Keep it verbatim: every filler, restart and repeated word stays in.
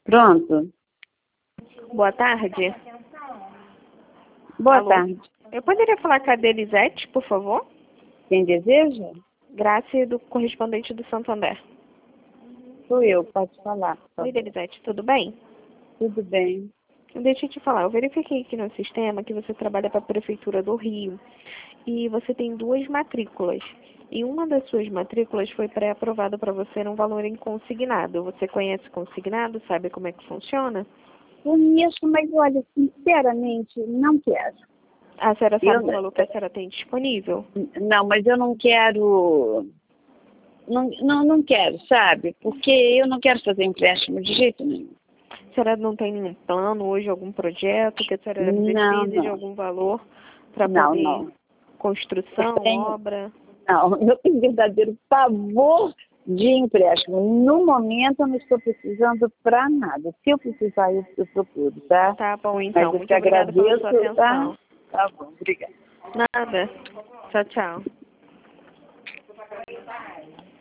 Pronto. Boa tarde. Boa Alô? tarde. Eu poderia falar com a Delisete, por favor? Quem deseja? Graça, do correspondente do Santander. Sou eu, pode falar. por Oi, favor. Delisete, tudo bem? Tudo bem. Deixa eu te falar, eu verifiquei aqui no sistema que você trabalha para a Prefeitura do Rio e você tem duas matrículas. E uma das suas matrículas foi pré-aprovada para você num valor em consignado. Você conhece consignado? Sabe como é que funciona? Conheço, mas olha, sinceramente, não quero. A senhora sabe Eu, o valor que a senhora tem disponível? não, mas eu não quero. Não, não, não quero, sabe? Porque eu não quero fazer empréstimo de jeito nenhum. A senhora não tem nenhum plano hoje, algum projeto que a senhora Não, precise de não. algum valor para Não, poder não. construção, Eu tenho- obra? Não, eu tenho verdadeiro pavor de empréstimo. No momento eu não estou precisando para nada. Se eu precisar, eu, eu procuro, tá? Tá bom, Mas então. eu Muito te obrigada pela sua agradeço, tá? atenção. Tá bom, obrigada. Nada. Tchau, tchau.